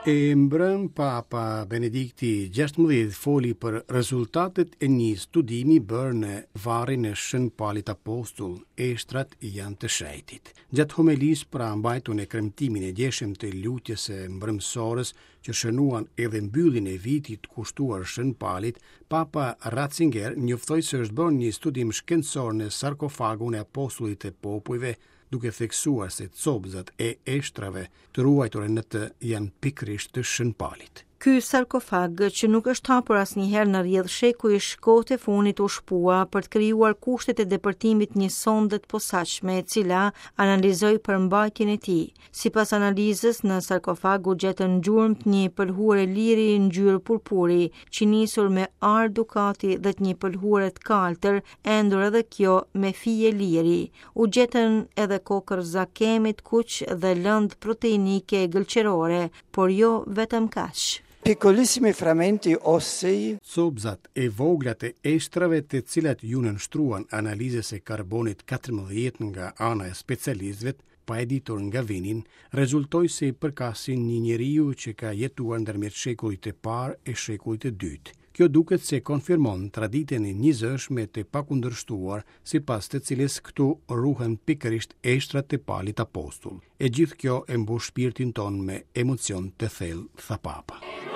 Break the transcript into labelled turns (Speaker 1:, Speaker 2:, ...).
Speaker 1: E mbrëm Papa Benedikti XVI foli për rezultatet e një studimi bërë në varrin e Shën Palit Apostull, eshtrat janë të shejtit. Gjatë homelis pra mbajtun e kremtimin e djeshëm të lutjes së mbrëmsorës që shënuan edhe mbylljen e vitit kushtuar Shën Palit, Papa Ratzinger njoftoi se është bërë një studim shkencor në sarkofagun e apostullit të popujve, duke theksuar se copëzat e eshtrave të ruajtura në të janë pikërisht të Shën Palit.
Speaker 2: Ky sarkofag, që nuk është hapur asnjëherë në rrjedh shekuj, shkote funit u shpua për të krijuar kushtet e depërtimit një sonde të posaçme, e cila analizoi përmbajtjen e tij. Sipas analizës, në sarkofag u gjetën gjurmë të një pëlhure liri ngjyrë purpuri, qinisur me ar dukati dhe të një pëlhure të kaltër, endur edhe kjo me fije liri. U gjetën edhe kokër zakemit, kuq dhe lëndë proteinike gëlqerore, por jo vetëm kaq.
Speaker 3: Piccolissimi frammenti ossei.
Speaker 1: Copëzat e vogla të eshtrave të cilat ju nënshtruan analizës e karbonit 14 nga ana e specialistëve, pa e ditur nga vinin, rezultoi se përkasin një njeriu që ka jetuar ndërmjet shekullit të parë e shekullit të dytë. Kjo duket se konfirmon traditën e nizëshme të pakundërshtuar, sipas të cilës këtu ruhen pikërisht eshtrat të Palit Apostull. E gjithë kjo e mbush shpirtin ton me emocion të thellë, tha Papa.